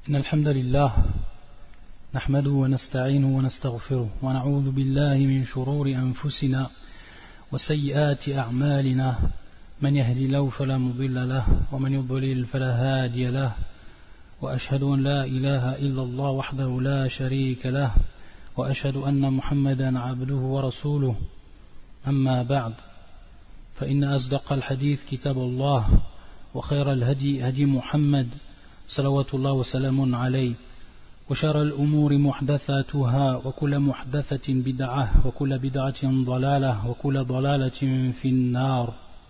إن الحمد لله نحمده ونستعينه ونستغفره ونعوذ بالله من شرور أنفسنا وسيئات أعمالنا من يهدي الله فلا مضل له ومن يضلل فلا هادي له وأشهد أن لا إله إلا الله وحده لا شريك له وأشهد أن محمدا عبده ورسوله أما بعد فإن أصدق الحديث كتاب الله وخير الهدي هدي محمد صلوات الله وسلام عليه وشر الأمور محدثاتها وكل محدثة بدعة وكل بدعة ضلالة وكل ضلالة في النار.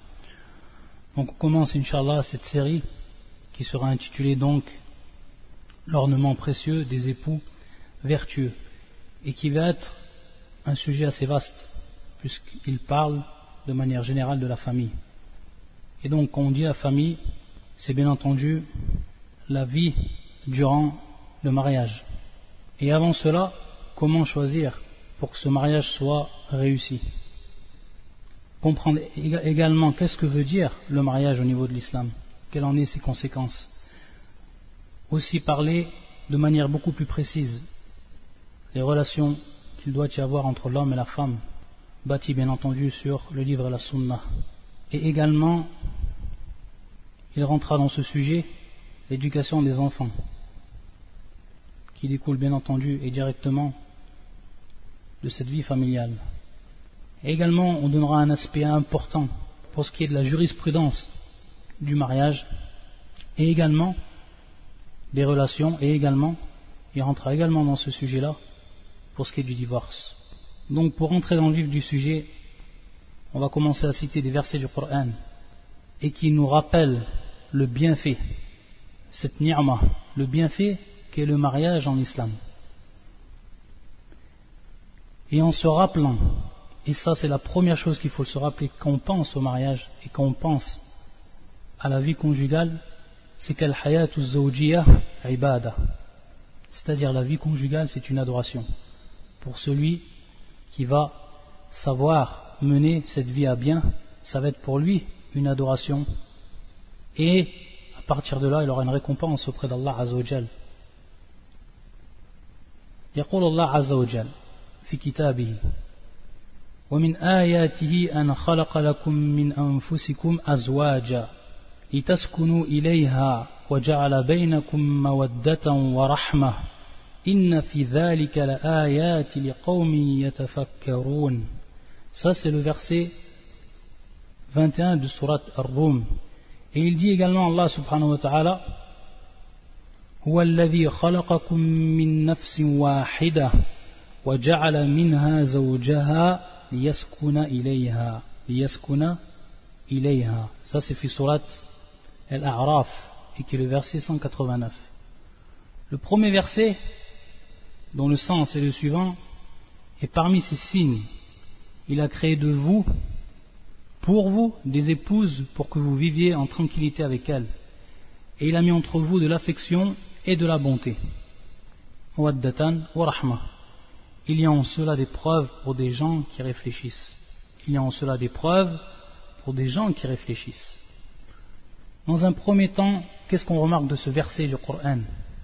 Donc on commence Inch'Allah cette série qui sera intitulée donc l'ornement précieux des époux vertueux et qui va être un sujet assez vaste puisqu'il parle de manière générale de la famille. Et donc quand on dit la famille, c'est bien entendu la vie durant le mariage. Et avant cela, comment choisir pour que ce mariage soit réussi? Comprendre également qu'est-ce que veut dire le mariage au niveau de l'islam, quelles en sont ses conséquences. Aussi parler de manière beaucoup plus précise les relations qu'il doit y avoir entre l'homme et la femme, bâties bien entendu sur le livre et la sunna. Et également, il rentrera dans ce sujet l'éducation des enfants, qui découle bien entendu et directement de cette vie familiale. Et également, on donnera un aspect important pour ce qui est de la jurisprudence du mariage, et également des relations, et également, il rentrera également dans ce sujet-là pour ce qui est du divorce. Donc, pour rentrer dans le vif du sujet, on va commencer à citer des versets du Coran, et qui nous rappellent le bienfait, cette ni'ma, le bienfait qu'est le mariage en islam. Et en se rappelant, et ça c'est la première chose qu'il faut se rappeler quand on pense au mariage et quand on pense à la vie conjugale, c'est qu'al hayatu zawjiyah ibada, c'est-à-dire la vie conjugale c'est une adoration pour celui qui va savoir mener cette vie à bien. Ça va être pour lui une adoration et à partir de là il aura une récompense auprès d'Allah Azza wa Jal. يقول الله عز وجل في كتابه ومن آياته أن خلق لكم من أنفسكم أزواجا لتسكنوا إليها وجعل بينكم مودة ورحمة إن في ذلك لآيات لقوم يتفكرون. Ça c'est le verset 21 de Surat Ar-Rum. Et il dit également Allah subhanahu wa ta'ala هو الذي خلقكم من نفس واحدة وجعل منها زوجها ليسكن إليها. Ça c'est في Surat Al-A'raf et qui est le verset 189. Le premier verset dont le sens est le suivant: et parmi ces signes il a créé de vous, pour vous, des épouses pour que vous viviez en tranquillité avec elles, et il a mis entre vous de l'affection et de la bonté. Waddatan wa rahma. Il y a en cela des preuves pour des gens qui réfléchissent. Dans un premier temps, qu'est-ce qu'on remarque de ce verset du Coran?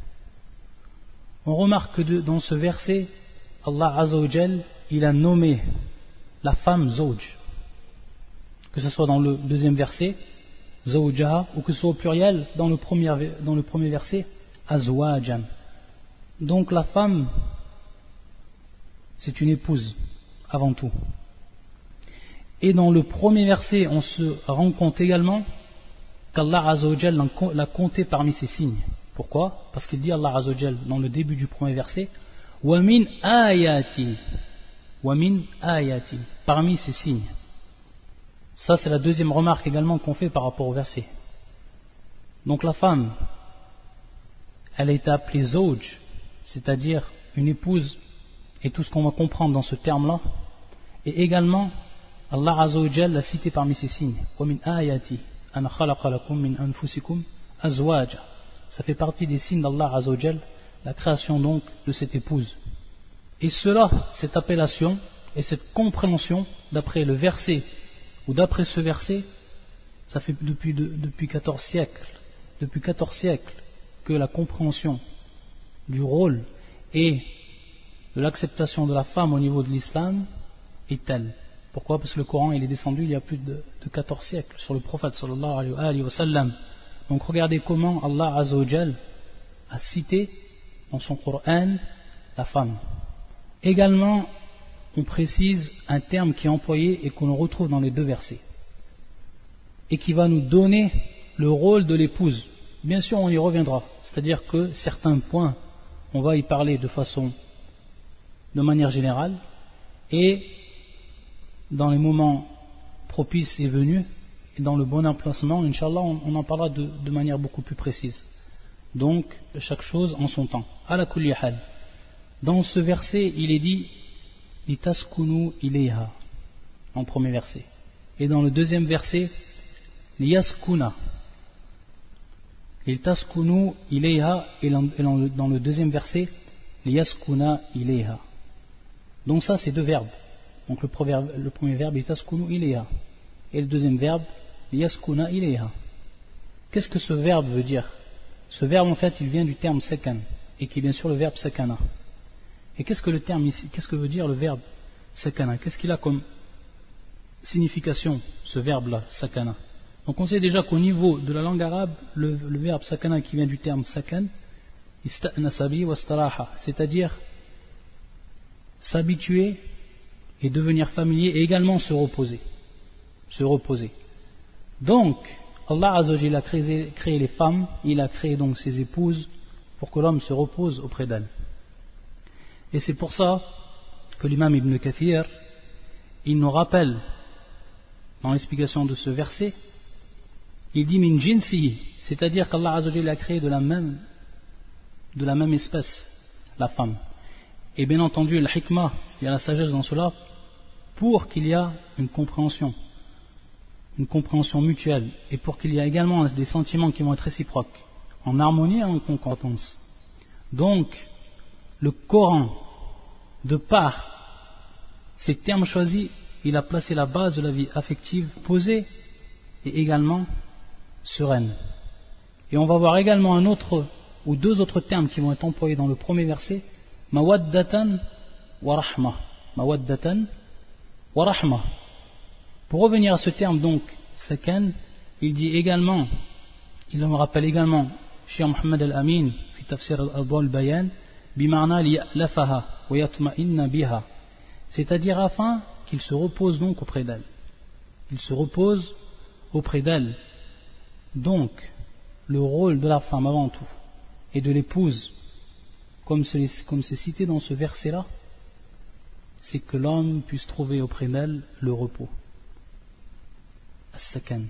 On remarque que dans ce verset, Allah Azza wa Jal, il a nommé la femme Zawj, que ce soit dans le deuxième verset Zawjaha, ou que ce soit au pluriel dans le premier verset Azwajan. Donc la femme c'est une épouse avant tout. Et dans le premier verset on se rend compte également qu'Allah Azza wa Jal l'a compté parmi ses signes. Pourquoi? Parce qu'il dit Allah Azza wa Jal dans le début du premier verset wa min ayati, parmi ses signes. Ça c'est la deuxième remarque également qu'on fait par rapport au verset. Donc la femme, elle a été appelée Zawj, c'est-à-dire une épouse, et tout ce qu'on va comprendre dans ce terme-là. Et également, Allah Azza wa Jal l'a cité parmi ses signes. وَمِنْ آيَاتِ أَنْ خَلَقَ لَكُم مِّنْ أَنفُسِكُمْ أَزْوَاجًا. Ça fait partie des signes d'Allah Azza wa Jal, la création donc de cette épouse. Et cela, cette appellation et cette compréhension, d'après le verset, ou d'après ce verset, ça fait depuis 14 siècles que la compréhension du rôle et de l'acceptation de la femme au niveau de l'islam est telle. Pourquoi? Parce que le Coran il est descendu il y a plus de 14 siècles sur le prophète sallallahu alayhi wa sallam. Donc regardez comment Allah Azza wa Jal a cité dans son Coran la femme. Également, on précise un terme qui est employé et qu'on retrouve dans les deux versets et qui va nous donner le rôle de l'épouse. Bien sûr, on y reviendra, c'est-à-dire que certains points, on va y parler de manière générale, et dans les moments propices et venus, et dans le bon emplacement, Inch'Allah, on en parlera de manière beaucoup plus précise. Donc, chaque chose en son temps. Ala kulli hal. Dans ce verset, il est dit litaskunu ilayha, en premier verset. Et dans le deuxième verset, liyaskuna. Litaskunu ilayha, et dans le deuxième verset, liyaskuna ilayha. Donc ça, c'est deux verbes. Donc le premier verbe, litaskunu ilayha. Et le deuxième verbe, liyaskuna ilayha. Qu'est-ce que ce verbe veut dire? Ce verbe, en fait, il vient du terme sakan, et qui est bien sûr le verbe sakana. Et qu'est-ce que le terme ici, qu'est-ce que veut dire le verbe sakana? Qu'est-ce qu'il a comme signification, ce verbe-là, sakana? Donc on sait déjà qu'au niveau de la langue arabe, le verbe sakana qui vient du terme sakan, ista'nasabi wa staraha, c'est-à-dire s'habituer et devenir familier et également se reposer. Se reposer. Donc, Allah Azza wa Jalla a créé les femmes, il a créé donc ses épouses pour que l'homme se repose auprès d'elles. Et c'est pour ça que l'imam Ibn Kathir, il nous rappelle dans l'explication de ce verset, il dit min jinsi, c'est-à-dire qu'Allah Azza wa Jalla a créé de la même espèce la femme. Et bien entendu, le hikmah, il y a la sagesse dans cela, pour qu'il y ait une compréhension mutuelle, et pour qu'il y ait également des sentiments qui vont être réciproques, en harmonie et en concordance. Donc, le Coran, de par ces termes choisis, il a placé la base de la vie affective posée et également sereine. Et on va voir également un autre ou deux autres termes qui vont être employés dans le premier verset, mawaddatan wa rahma. Mawaddatan wa rahma. Pour revenir à ce terme donc, sakan, il dit également, il me rappelle également, Cheikh Mohammed al-Amin, fi tafsir al-Adwa al-Bayan, bima'na liya'lafaha wa yatma'inna biha. C'est-à-dire afin qu'il se repose donc auprès d'elle. Il se repose auprès d'elle. Donc, le rôle de la femme avant tout, et de l'épouse, comme c'est cité dans ce verset-là, c'est que l'homme puisse trouver auprès d'elle le repos. As-sakan.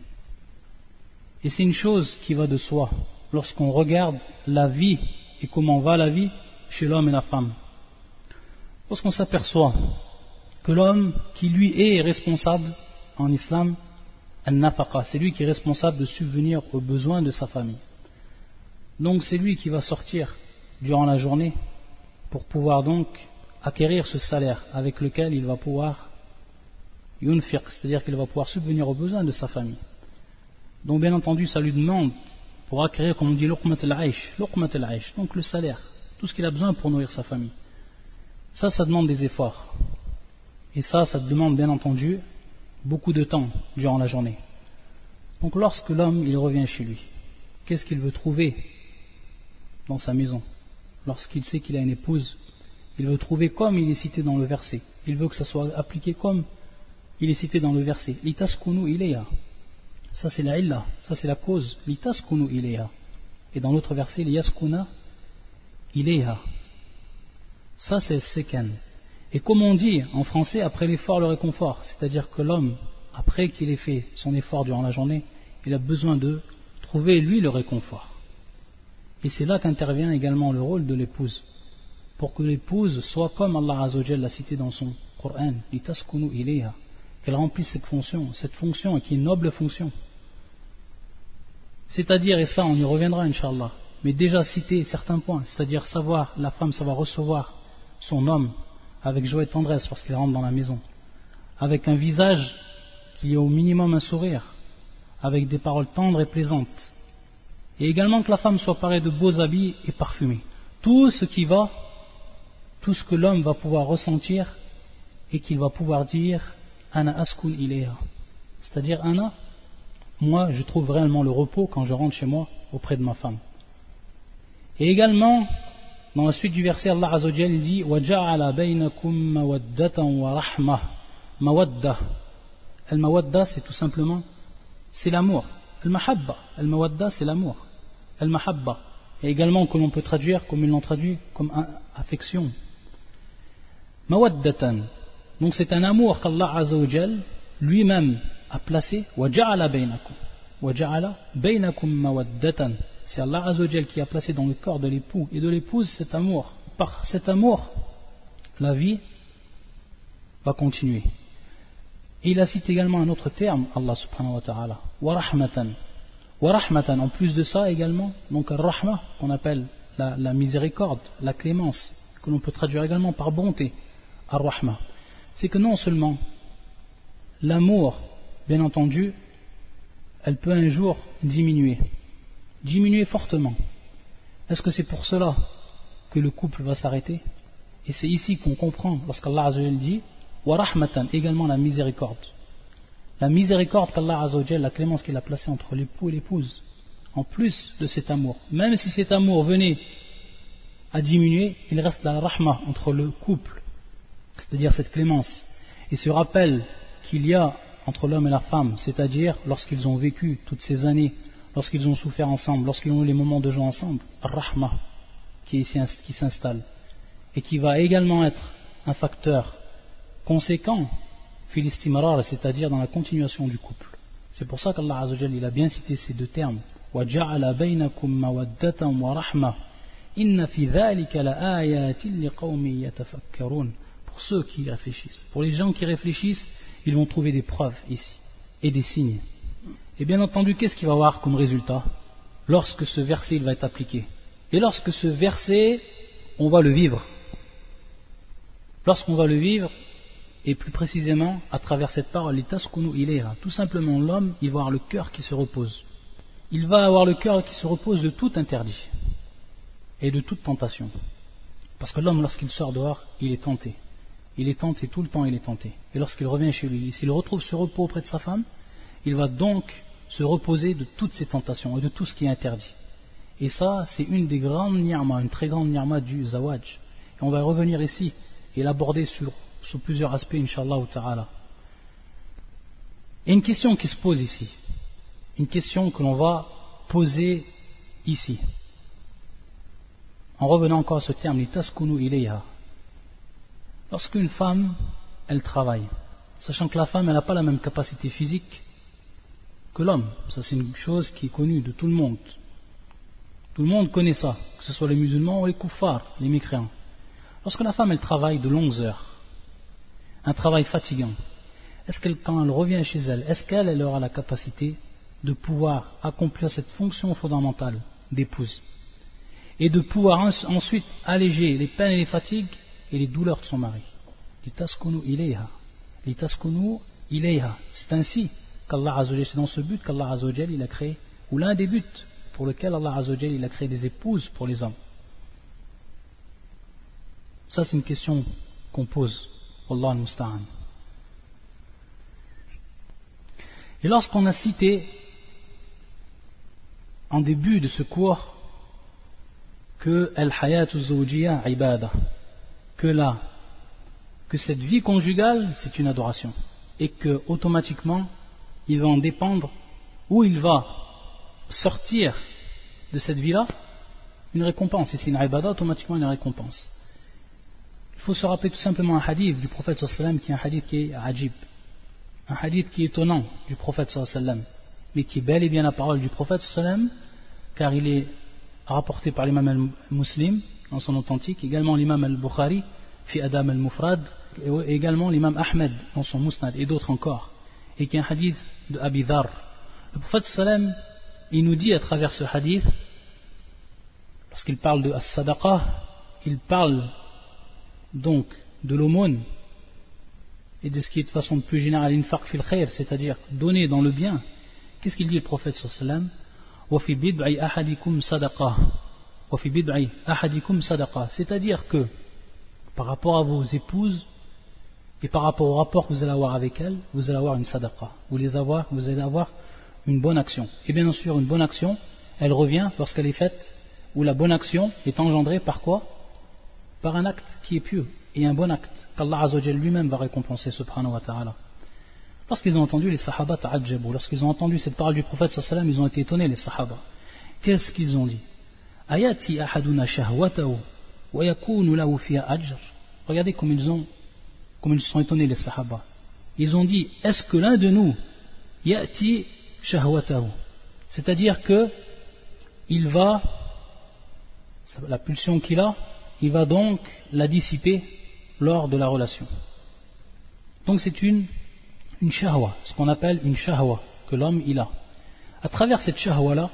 Et c'est une chose qui va de soi lorsqu'on regarde la vie et comment va la vie chez l'homme et la femme. Lorsqu'on s'aperçoit que l'homme qui lui est responsable en islam, al-nafaqa, c'est lui qui est responsable de subvenir aux besoins de sa famille. Donc c'est lui qui va sortir durant la journée pour pouvoir donc acquérir ce salaire avec lequel il va pouvoir yunfiq, c'est-à-dire qu'il va pouvoir subvenir aux besoins de sa famille. Donc bien entendu ça lui demande pour acquérir, comme on dit, luqmat al-aish, donc le salaire, tout ce qu'il a besoin pour nourrir sa famille. Ça demande des efforts. Et ça demande bien entendu beaucoup de temps durant la journée. Donc lorsque l'homme il revient chez lui, qu'est-ce qu'il veut trouver dans sa maison? Lorsqu'il sait qu'il a une épouse, il veut trouver comme il est cité dans le verset. Il veut que ça soit appliqué comme il est cité dans le verset. Litaskunu ilayha. Ça c'est la illa, ça c'est la cause. Litaskunu ilayha. Et dans l'autre verset, liyaskuna ilayha. Ça c'est sekan. Et comme on dit en français, après l'effort le réconfort. C'est-à-dire que l'homme, après qu'il ait fait son effort durant la journée, il a besoin de trouver lui le réconfort. Et c'est là qu'intervient également le rôle de l'épouse. Pour que l'épouse soit comme Allah Azza wa Jalla l'a cité dans son Coran, litaskunu ilayha, qu'elle remplisse cette fonction qui est une noble fonction. C'est-à-dire, et ça on y reviendra Inch'Allah, mais déjà citer certains points, c'est-à-dire savoir, la femme ça va recevoir son homme avec joie et tendresse lorsqu'il rentre dans la maison, avec un visage qui est au minimum un sourire, avec des paroles tendres et plaisantes, et également que la femme soit parée de beaux habits et parfumée. tout ce que l'homme va pouvoir ressentir et qu'il va pouvoir dire ana askun ilayha, c'est-à-dire ana, moi je trouve réellement le repos quand je rentre chez moi auprès de ma femme. Et également dans la suite du verset, Allah Azza wa Jalla dit wa ja'ala bainakum mawaddatan wa rahmah. Mawadda, al-mawadda c'est tout simplement c'est l'amour. Al-mahabba, al-mawadda c'est l'amour. Al-mahabba, et également que l'on peut traduire comme ils l'ont traduit comme affection. Mawaddatan, donc c'est un amour qu'Allah Azza wa Jalla lui-même a placé. Wa ja'ala bainakum mawaddatan, c'est Allah Azza wa Jalla qui a placé dans le corps de l'époux et de l'épouse cet amour. Par cet amour, la vie va continuer. Et il a cité également un autre terme, Allah subhanahu wa ta'ala, wa rahmatan. Wa rahmatan, en plus de ça également, donc al-rahma, qu'on appelle la miséricorde, la clémence, que l'on peut traduire également par bonté, al-rahma. C'est que non seulement l'amour, bien entendu, elle peut un jour diminuer fortement. Est-ce que c'est pour cela que le couple va s'arrêter? Et c'est ici qu'on comprend, lorsqu'Allah Azza wa Jalla dit wa rahmatan, également la miséricorde qu'Allah Azza wa Jalla, la clémence qu'il a placée entre l'époux et l'épouse, en plus de cet amour. Même si cet amour venait à diminuer, il reste la rahma entre le couple, c'est-à-dire cette clémence, et ce rappel qu'il y a entre l'homme et la femme, c'est-à-dire lorsqu'ils ont vécu toutes ces années, lorsqu'ils ont souffert ensemble, lorsqu'ils ont eu les moments de joie ensemble, rahma qui s'installe, et qui va également être un facteur conséquent, filistimrar, c'est-à-dire dans la continuation du couple. C'est pour ça qu'Allah Azza wa Jalla, il a bien cité ces deux termes. Wa ja'ala bainakum mawaddatan wa rahma. Inna fi dhalika la ayatin liqaumin yatafakkarun. Pour ceux qui réfléchissent. Pour les gens qui réfléchissent, ils vont trouver des preuves ici et des signes. Et bien entendu, qu'est-ce qu'il va y avoir comme résultat lorsque ce verset il va être appliqué? Et lorsque ce verset, on va le vivre. Lorsqu'on va le vivre, et plus précisément à travers cette parole, litaskunu ilayha, tout simplement l'homme, il va avoir le cœur qui se repose. Il va avoir le cœur qui se repose de tout interdit et de toute tentation. Parce que l'homme, lorsqu'il sort dehors, il est tenté. Il est tenté, tout le temps il est tenté. Et lorsqu'il revient chez lui, s'il retrouve ce repos auprès de sa femme, il va donc se reposer de toutes ces tentations et de tout ce qui est interdit. Et ça, c'est une des grandes ni'ma, une très grande ni'ma du zawaj. Et on va revenir ici et l'aborder sur plusieurs aspects, Inch'Allah ta'ala. Et une question qui se pose ici, une question que l'on va poser ici, en revenant encore à ce terme, litaskunu ilayha. Lorsqu'une femme, elle travaille, sachant que la femme, elle n'a pas la même capacité physique que l'homme, ça c'est une chose qui est connue de tout le monde. Tout le monde connaît ça, que ce soit les musulmans ou les kuffars, les mécréants. Lorsque la femme, elle travaille de longues heures, un travail fatigant, est-ce qu'elle, quand elle revient chez elle, est-ce qu'elle aura la capacité de pouvoir accomplir cette fonction fondamentale d'épouse et de pouvoir ensuite alléger les peines et les fatigues et les douleurs de son mari? Litaskunu ilayha. C'est ainsi qu'Allah Azza wa Jalla, c'est dans ce but qu'Allah Azza wa Jalla, il a créé, ou l'un des buts pour lequel Allah Azza wa Jalla, il a créé des épouses pour les hommes. Ça c'est une question qu'on pose. Wallah al-musta'an. Et lorsqu'on a cité en début de ce cours que al-hayatu zawjiyya ibada, que cette vie conjugale c'est une adoration et que automatiquement il va en dépendre, ou il va sortir de cette vie-là une récompense. Et c'est une ibada, automatiquement une récompense. Il faut se rappeler tout simplement un hadith du prophète sallallahu alayhi wa sallam, qui est un hadith qui est ajib, un hadith qui est étonnant du prophète sallallahu alayhi wa sallam, mais qui est bel et bien la parole du prophète sallallahu alayhi wa sallam, car il est rapporté par l'imam al-Muslim dans son authentique, également l'imam al-Bukhari fi Adam al-Mufrad, et également l'imam Ahmed dans son Musnad, et d'autres encore, et qui est un hadith de Abi Dharr. Le prophète sallallahu alayhi wa sallam, il nous dit à travers ce hadith, lorsqu'il parle de as-sadaqa, il parle donc de l'aumône et de ce qui est de façon plus générale infaq fil khair, c'est-à-dire donner dans le bien. Qu'est-ce qu'il dit le prophète sallallahu alayhi wa sallam? Wa fi bid'i ahadikum sadaqa, وَفِي بِضْعِ أَحَدِكُمْ صَدَقَةٌ. C'est-à-dire que par rapport à vos épouses et par rapport au rapport que vous allez avoir avec elles, vous allez avoir une sadaqa. Vous allez avoir une bonne action. Et bien sûr, une bonne action, elle revient lorsqu'elle est faite, ou la bonne action est engendrée par quoi? Par un acte qui est pieux, et un bon acte, qu'Allah Azza wa Jalla lui-même va récompenser, subhanahu wa ta'ala. Lorsqu'ils ont entendu les sahaba ta'ajjabu, lorsqu'ils ont entendu cette parole du prophète sallallahu alayhi wa sallam, ils ont été étonnés, les sahaba. Qu'est-ce qu'ils ont dit? Ayati ahaduna shahwatahu wa yakunu lahu fiha ajr. Regardez comme ils se sont étonnés, les sahaba. Ils ont dit, est-ce que l'un de nous yati shahwatahu, c'est-à-dire que il va, la pulsion qu'il a, il va donc la dissiper lors de la relation. Donc c'est une shahwa, ce qu'on appelle une shahwa que l'homme il a. À travers cette shahwa là,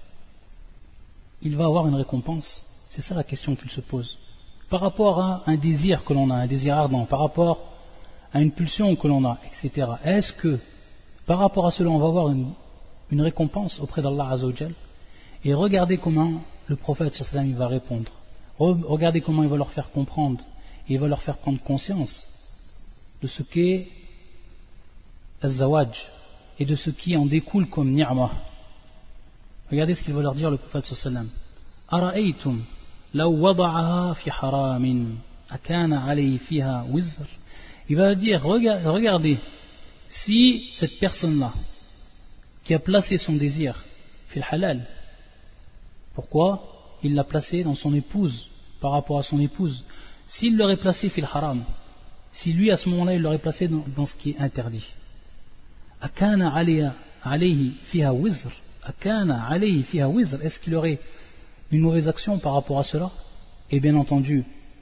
il va avoir une récompense. C'est ça la question qu'il se pose. Par rapport à un désir que l'on a, un désir ardent, par rapport à une pulsion que l'on a, etc. Est-ce que par rapport à cela on va avoir une récompense auprès d'Allah Azza wa Jal? Et regardez comment le prophète sallallahu alayhi wa sallam il va répondre. Regardez comment il va leur faire comprendre et il va leur faire prendre conscience de ce qu'est az-zawaj et de ce qui en découle comme ni'mah. Regardez ce qu'il va leur dire le prophète sallallahu alayhi wa sallam. Ara'aytum law wada'aha fi haramin akana alayhi fiha wizr. Il va dire, regardez, si cette personne-là qui a placé son désir fil halal, pourquoi il l'a placé dans son épouse, par rapport à son épouse? S'il l'aurait placé fil haram, si lui à ce moment-là il l'aurait placé dans ce qui est interdit, akana alayhi fiha wizr, akana alayhi fiha wizr, est-ce qu'il aurait une mauvaise action par rapport à cela? Et bien entendu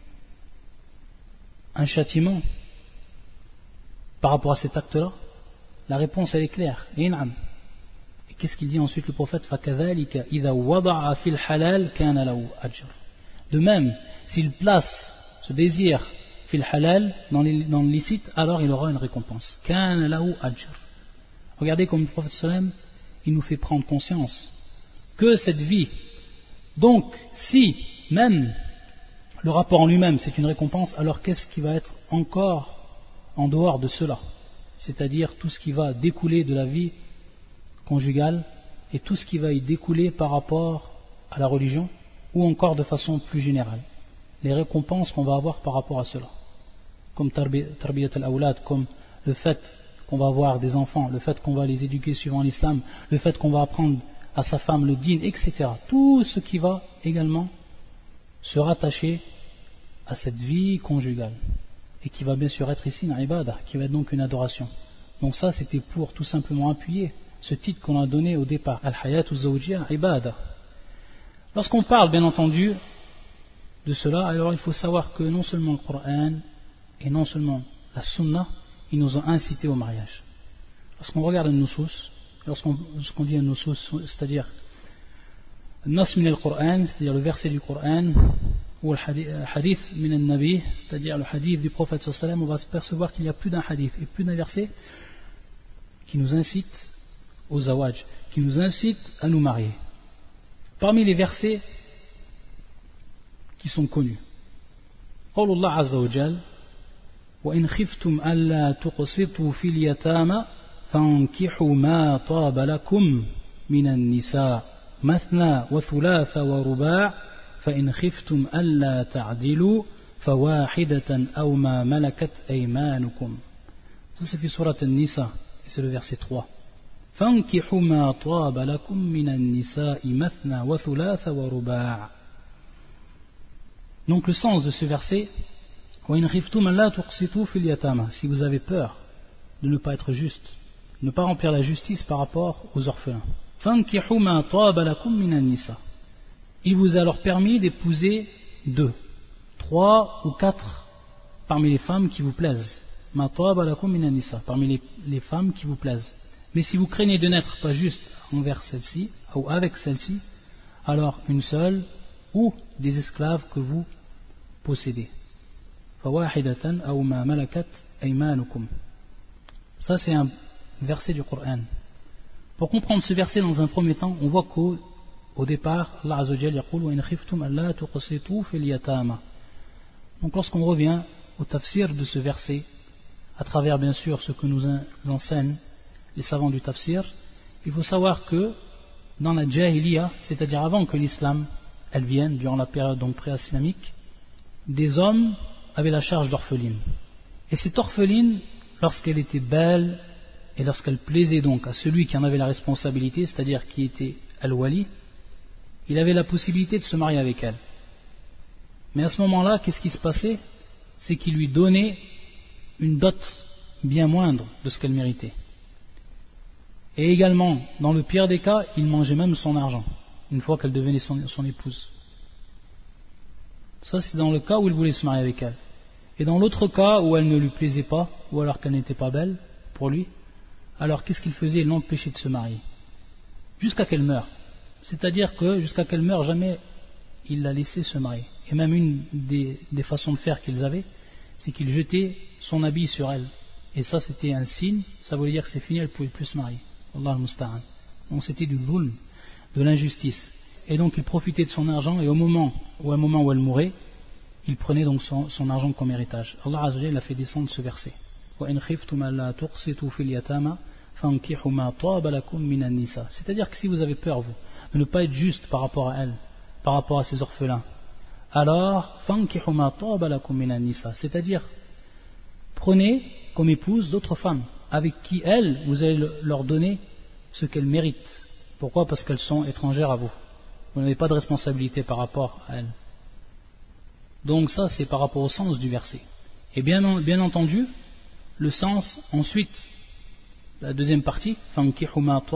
un châtiment par rapport à cet acte-là? La réponse elle est claire. Et qu'est-ce qu'il dit ensuite le prophète? فَكَذَلِكَ إِذَا وَضَعَ فِي الْحَلَالِ كَانَ لَهُ أَجْرٌ. De même, s'il place ce désir fil halal dans le licite, alors il aura une récompense. كَانَ لَهُ أَجْرٌ. Regardez comme le prophète sallam il nous fait prendre conscience que cette vie, donc si même le rapport en lui-même c'est une récompense, alors qu'est-ce qui va être encore en dehors de cela, c'est-à-dire tout ce qui va découler de la vie conjugale et tout ce qui va y découler par rapport à la religion, ou encore de façon plus générale, les récompenses qu'on va avoir par rapport à cela, comme tarbiyat al-awlad, comme le fait qu'on va avoir des enfants, le fait qu'on va les éduquer suivant l'islam, le fait qu'on va apprendre à sa femme le dîn, etc. Tout ce qui va également se rattacher à cette vie conjugale et qui va bien sûr être ici une ibadah, qui va être donc une adoration. Donc ça c'était pour tout simplement appuyer ce titre qu'on a donné au départ, Al-Hayatu Zawjiyya Ibadah. Lorsqu'on parle bien entendu de cela, alors il faut savoir que non seulement le Coran et non seulement la Sunna, ils nous ont incité au mariage. Lorsqu'on regarde un nusus, lorsqu'on dit un nusus, c'est-à-dire Nas min al-Qur'an, c'est-à-dire le verset du Coran, ou le hadith min al-Nabi, c'est-à-dire le hadith du prophète sallallahu alayhi wa sallam, on va se percevoir qu'il y a plus d'un hadith et plus d'un verset qui nous incite au zawaj, qui nous incite à nous marier. Parmi les versets qui sont connus, قول الله عز وجل وإن خفتم ألا تقسطوا في اليتامى فانكحوا ما طاب لكم من النساء مثنى وثلاث ورباع فإن خفتم ألا تعدلوا فواحدة أو ما ملكت أيمانكم. Ça c'est في سورة النساء et c'est le verset 3. فانكحوا ما طاب لكم من النساء مثنى وثلاث ورباع. Donc le sens de ce verset, si vous avez peur de ne pas être juste, de ne pas remplir la justice par rapport aux orphelins, il vous est alors permis d'épouser 2, 3 ou 4 parmi les femmes qui vous plaisent, parmi les femmes qui vous plaisent. Mais si vous craignez de n'être pas juste envers celle-ci ou avec celle-ci, alors une seule ou des esclaves que vous possédez. Ça c'est un verset du Coran. Pour comprendre ce verset dans un premier temps, on voit que au départ, Allah Azza wa Jalla yaqul wa in khiftum alla tuqsitu fil yatama. Donc lorsqu'on revient au tafsir de ce verset, à travers bien sûr ce que nous enseignent les savants du tafsir, il faut savoir que dans la jahiliya, c'est-à-dire avant que l'islam elle vienne, durant la période donc pré-islamique, des hommes avaient la charge d'orpheline. Et cette orpheline, lorsqu'elle était belle et lorsqu'elle plaisait donc à celui qui en avait la responsabilité, c'est-à-dire qui était al-wali, il avait la possibilité de se marier avec elle. Mais à ce moment-là, qu'est-ce qui se passait? C'est qu'il lui donnait une dot bien moindre de ce qu'elle méritait. Et également, dans le pire des cas, il mangeait même son argent, une fois qu'elle devenait son épouse. Ça, c'est dans le cas où il voulait se marier avec elle. Et dans l'autre cas où elle ne lui plaisait pas, ou alors qu'elle n'était pas belle pour lui, alors qu'est-ce qu'il faisait? Il l'empêchait de se marier. Jusqu'à qu'elle meure. C'est-à-dire que jusqu'à qu'elle meure, jamais il la laissait se marier. Et même une des façons de faire qu'ils avaient, c'est qu'il jetait son habit sur elle. Et ça, c'était un signe, ça voulait dire que c'est fini, elle ne pouvait plus se marier. Allah al-Musta'an. Donc c'était du zulm, de l'injustice. Et donc il profitait de son argent, et au moment où elle mourait, il prenait donc son argent comme héritage. Allah Azza wa Jalla a fait descendre ce verset. C'est-à-dire que si vous avez peur, vous, de ne pas être juste par rapport à elle, par rapport à ses orphelins, alors c'est-à-dire prenez comme épouse d'autres femmes avec qui elles, vous allez leur donner ce qu'elles méritent. Pourquoi? Parce qu'elles sont étrangères à vous. Vous n'avez pas de responsabilité par rapport à elles. Donc ça, c'est par rapport au sens du verset. Et bien entendu, le sens ensuite, la deuxième partie, est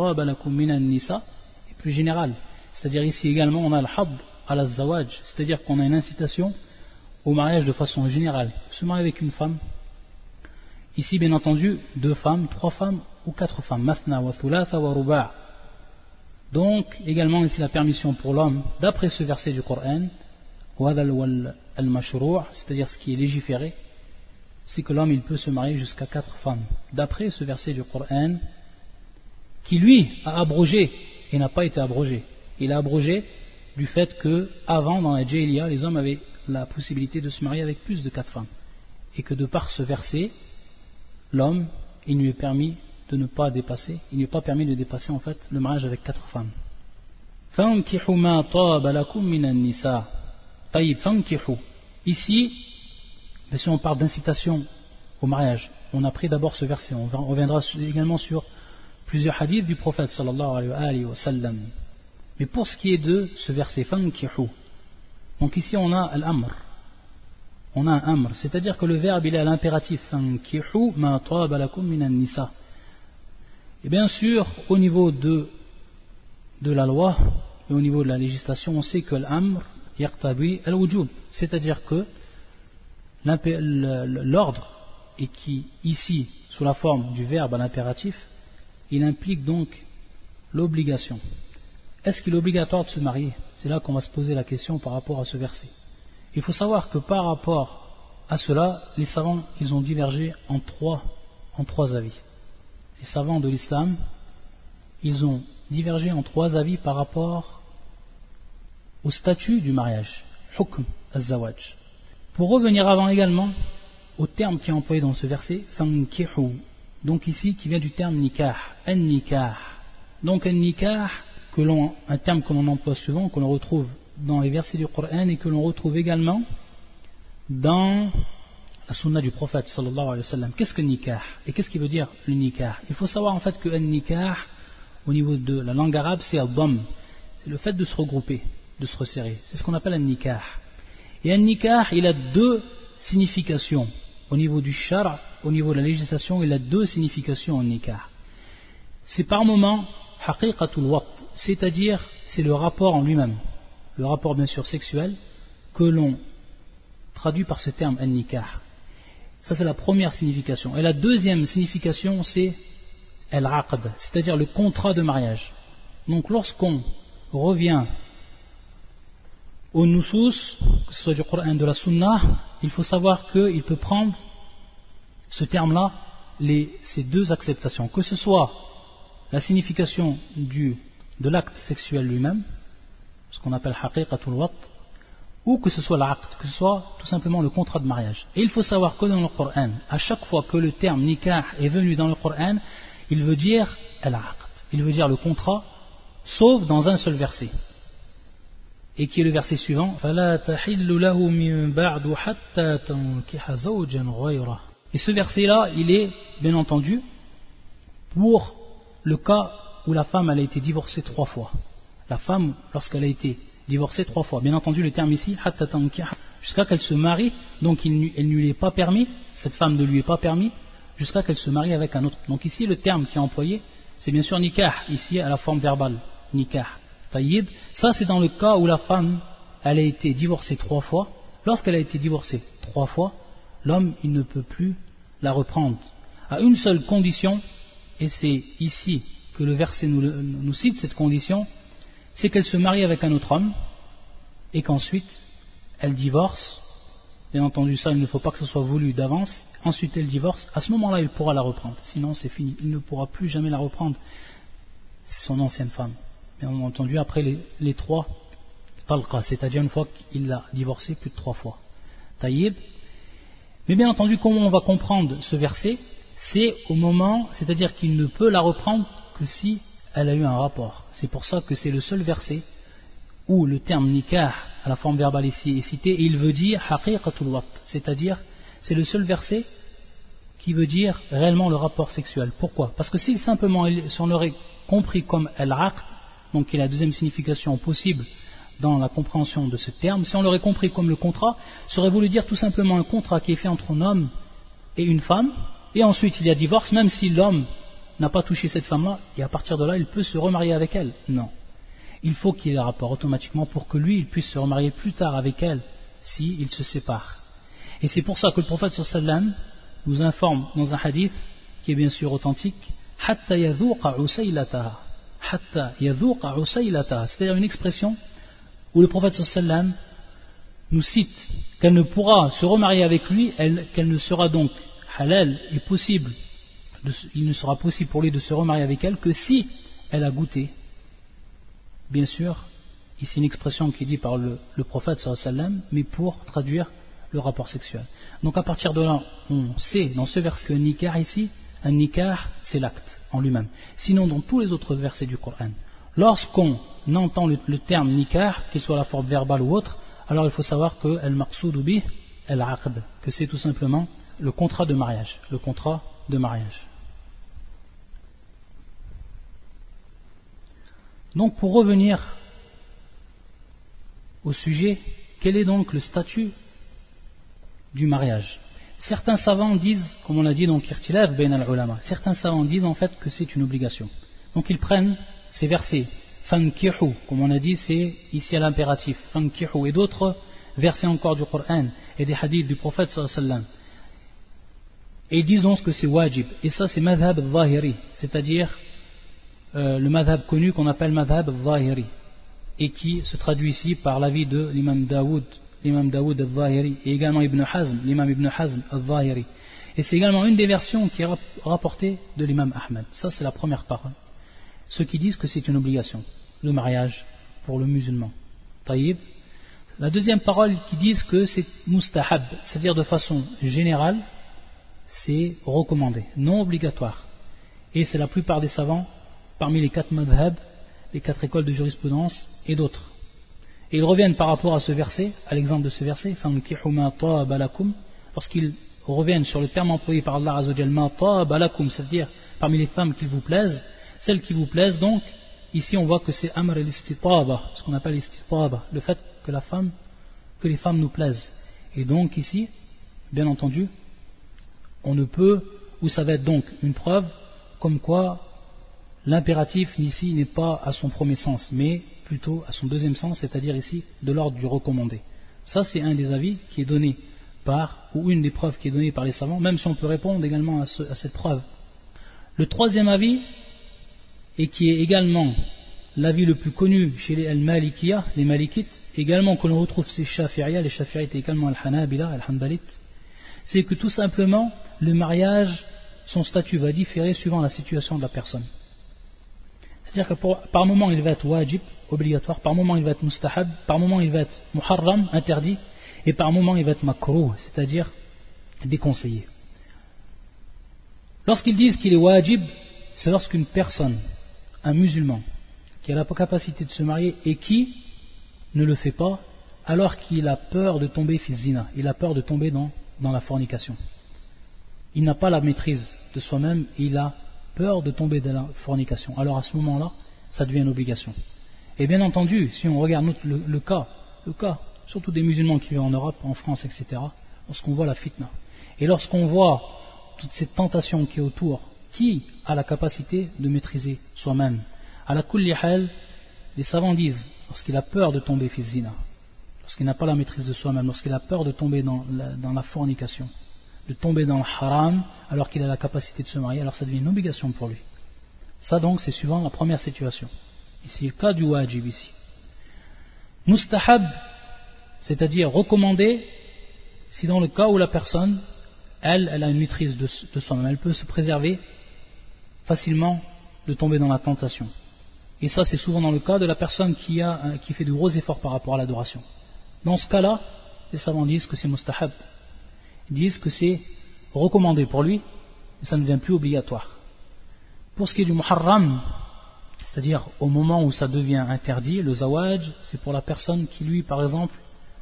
plus général. C'est-à-dire ici également, on a al-hab al-zawaj, c'est-à-dire qu'on a une incitation au mariage de façon générale. Se marier avec une femme. Ici, bien entendu, 2 femmes, 3 femmes ou 4 femmes. Mathna wa thulatha wa ruba'. Donc, également ici la permission pour l'homme, d'après ce verset du Coran, c'est-à-dire ce qui est légiféré, c'est que l'homme il peut se marier jusqu'à 4 femmes. D'après ce verset du Coran, qui lui a abrogé et n'a pas été abrogé. Il a abrogé du fait que avant dans la Jahiliya, les hommes avaient la possibilité de se marier avec plus de 4 femmes. Et que de par ce verset, l'homme, il lui est permis de ne pas dépasser, il n'est pas permis de dépasser en fait le mariage avec 4 femmes. فَانْكِحُوا مَا طَابَ لَكُم مِّنَ النِّسَاءِ. طيب, فَانْكِحُوا. Ici, si on parle d'incitation au mariage, on a pris d'abord ce verset, on reviendra également sur plusieurs hadiths du prophète sallallahu alayhi wa sallam. Mais pour ce qui est de ce verset, فَانْكِحُوا, donc ici on a al-amr, on a un amr, c'est-à-dire que le verbe il est à l'impératif, فَانْكِحُوا مَا طَابَ لَكُم مِّنَ النِّسَاءِ. Et bien sûr, au niveau de la loi et au niveau de la législation, on sait que l'amr yaqtabi al-wujub, c'est-à-dire que l'ordre, et qui ici, sous la forme du verbe à l'impératif, il implique donc l'obligation. Est-ce qu'il est obligatoire de se marier? C'est là qu'on va se poser la question par rapport à ce verset. Il faut savoir que par rapport à cela, les savants ils ont divergé en trois avis. Les savants de l'islam, ils ont divergé en 3 avis par rapport au statut du mariage, hukm az-zawaj. Pour revenir avant également au terme qui est employé dans ce verset, fankihu, donc ici qui vient du terme nikah, an-nikah. Donc an-nikah, un terme que l'on emploie souvent, que l'on retrouve dans les versets du Coran et que l'on retrouve également dans la sunna du prophète sallallahu alayhi wa sallam. Qu'est-ce que nikah? Et qu'est-ce qui veut dire le nikah? Il faut savoir en fait que an-nikah, au niveau de la langue arabe, c'est al-dhamm, c'est le fait de se regrouper, de se resserrer. C'est ce qu'on appelle un nikah. Et un nikah, il a 2 significations. Au niveau du shar', au niveau de la législation, il a 2 significations en nikah. C'est par moment haqiqatul waqt, c'est-à-dire c'est le rapport en lui-même, le rapport bien sûr sexuel, que l'on traduit par ce terme an-nikah. Ça c'est la première signification. Et la deuxième signification c'est al-aqd, c'est-à-dire le contrat de mariage. Donc lorsqu'on revient au nusus, que ce soit du Coran, de la Sunna, il faut savoir qu'il peut prendre ce terme-là, ces 2 acceptations, que ce soit la signification de l'acte sexuel lui-même, ce qu'on appelle haqiqatul wat, ou que ce soit l'aqd, que ce soit tout simplement le contrat de mariage. Et il faut savoir que dans le Coran, à chaque fois que le terme nikah est venu dans le Coran, il veut dire al-aqd, il veut dire le contrat, sauf dans un seul verset. Et qui est le verset suivant, فَلَا تَحِلُّ لَهُ مِن بَعْدُ حَتَّى تَنْكِحَ زَوْجًا غَيْرَهُ. Et ce verset-là, il est, bien entendu, pour le cas où la femme elle a été divorcée 3 fois. La femme, lorsqu'elle a été divorcée 3 fois, bien entendu le terme ici, حَتَّى تَنْكِحَ, jusqu'à qu'elle se marie, donc elle ne lui est pas permis, cette femme ne lui est pas permis, jusqu'à qu'elle se marie avec un autre. Donc ici, le terme qui est employé, c'est bien sûr nikah, ici à la forme verbale, nikah. Taïb, ça c'est dans le cas où la femme elle a été divorcée 3 fois. Lorsqu'elle a été divorcée 3 fois, l'homme il ne peut plus la reprendre à une seule condition, et c'est ici que le verset nous cite cette condition, c'est qu'elle se marie avec un autre homme et qu'ensuite elle divorce. Bien entendu ça il ne faut pas que ce soit voulu d'avance. Ensuite elle divorce, à ce moment là il pourra la reprendre, sinon c'est fini, il ne pourra plus jamais la reprendre, son ancienne femme. Bien entendu, après les 3 talqa, c'est-à-dire une fois qu'il l'a divorcé plus de 3 fois. Taïb. Mais bien entendu, comment on va comprendre ce verset? C'est au moment, c'est-à-dire qu'il ne peut la reprendre que si elle a eu un rapport. C'est pour ça que c'est le seul verset où le terme nikah à la forme verbale ici est cité, et il veut dire haqiqatul wat, c'est-à-dire c'est le seul verset qui veut dire réellement le rapport sexuel. Pourquoi? Parce que si simplement si on aurait compris comme al-aqd, donc qui est la deuxième signification possible dans la compréhension de ce terme, si on l'aurait compris comme le contrat, ça aurait voulu dire tout simplement un contrat qui est fait entre un homme et une femme, et ensuite il y a divorce, même si l'homme n'a pas touché cette femme-là, et à partir de là il peut se remarier avec elle. Non. Il faut qu'il y ait un rapport automatiquement pour que lui il puisse se remarier plus tard avec elle, s'il se sépare. Et c'est pour ça que le prophète sallam nous informe dans un hadith, qui est bien sûr authentique, حَتَّى يَذُوقَ عُسَيْلَتَهَا. C'est-à-dire une expression où le prophète sallam nous cite qu'elle ne pourra se remarier avec lui, qu'elle ne sera donc halal et possible, il ne sera possible pour lui de se remarier avec elle que si elle a goûté. Bien sûr, ici une expression qui est dite par le prophète sallam, mais pour traduire le rapport sexuel. Donc à partir de là, on sait dans ce verset que nikah ici, un nikah, c'est l'acte en lui-même. Sinon, dans tous les autres versets du Coran, lorsqu'on entend le terme nikah, qu'il soit la forme verbale ou autre, alors il faut savoir que al-maqsoud bih al-aqd, que c'est tout simplement le contrat de mariage. Le contrat de mariage. Donc pour revenir au sujet, quel est donc le statut du mariage? Certains savants disent, comme on l'a dit, donc irtilaf bain al-ulama, certains savants disent en fait que c'est une obligation. Donc ils prennent ces versets, fankihu, comme on a dit, c'est ici à l'impératif, fankihu, et d'autres versets encore du Coran et des hadiths du prophète sallallahu alayhi wa sallam, et ils disent donc que c'est wajib. Et ça c'est madhab al-zahiri, c'est-à-dire le madhab connu qu'on appelle madhab al-zahiri, et qui se traduit ici par l'avis de l'imam Daoud al-Zahiri, et également l'imam Ibn Hazm al-Zahiri. Et c'est également une des versions qui est rapportée de l'imam Ahmed. Ça c'est la première parole. Ceux qui disent que c'est une obligation, le mariage pour le musulman. Taïb. La deuxième parole qui disent que c'est mustahab, c'est-à-dire de façon générale, c'est recommandé, non obligatoire. Et c'est la plupart des savants, parmi les 4 madhab, les 4 écoles de jurisprudence et d'autres. Et ils reviennent par rapport à ce verset, à l'exemple de ce verset, lorsqu'ils reviennent sur le terme employé par Allah Azzawajal, c'est-à-dire parmi les femmes qui vous plaisent, celles qui vous plaisent, donc ici on voit que c'est amr al-istitaba, ce qu'on appelle l'istitaba, le fait que les femmes nous plaisent. Et donc ici, bien entendu, on ne peut, ou ça va être donc une preuve, comme quoi l'impératif ici n'est pas à son premier sens, mais plutôt à son deuxième sens, c'est-à-dire ici de l'ordre du recommandé. Ça c'est un des avis qui est donné ou une des preuves qui est donnée par les savants, même si on peut répondre également à cette preuve. Le troisième avis, et qui est également l'avis le plus connu chez les al-Malikiyah, les Malikites, également que l'on retrouve chez Shafi'iyah, les Shafi'ites également al-Hanabila, al-Hanbalites, c'est que tout simplement le mariage, son statut va différer suivant la situation de la personne. C'est-à-dire que par moment il va être wajib, obligatoire, par moment il va être mustahab, par moment il va être muharram, interdit, et par moment il va être makruh, c'est-à-dire déconseillé. Lorsqu'ils disent qu'il est wajib, c'est lorsqu'une personne, un musulman, qui a la capacité de se marier et qui ne le fait pas, alors qu'il a peur de tomber fi zina, il a peur de tomber dans la fornication. Il n'a pas la maîtrise de soi-même, il a peur de tomber dans la fornication. Alors à ce moment-là, ça devient une obligation. Et bien entendu, si on regarde le cas, surtout des musulmans qui vivent en Europe, en France, etc., lorsqu'on voit la fitna, et lorsqu'on voit toute cette tentation qui est autour, qui a la capacité de maîtriser soi-même? À la kulli hal, les savants disent, lorsqu'il a peur de tomber fi zina, lorsqu'il n'a pas la maîtrise de soi-même, lorsqu'il a peur de tomber dans la fornication, de tomber dans le haram, alors qu'il a la capacité de se marier, alors ça devient une obligation pour lui. Ça donc, c'est suivant la première situation. Ici, le cas du wajib ici. Mustahab, c'est-à-dire recommandé, si dans le cas où la personne, elle a une maîtrise de soi-même, elle peut se préserver facilement de tomber dans la tentation. Et ça, c'est souvent dans le cas de la personne qui fait de gros efforts par rapport à l'adoration. Dans ce cas-là, les savants disent que c'est mustahab. Ils disent que c'est recommandé pour lui, mais ça ne devient plus obligatoire. Pour ce qui est du muharram, c'est-à-dire au moment où ça devient interdit, le zawaj, c'est pour la personne qui, lui, par exemple,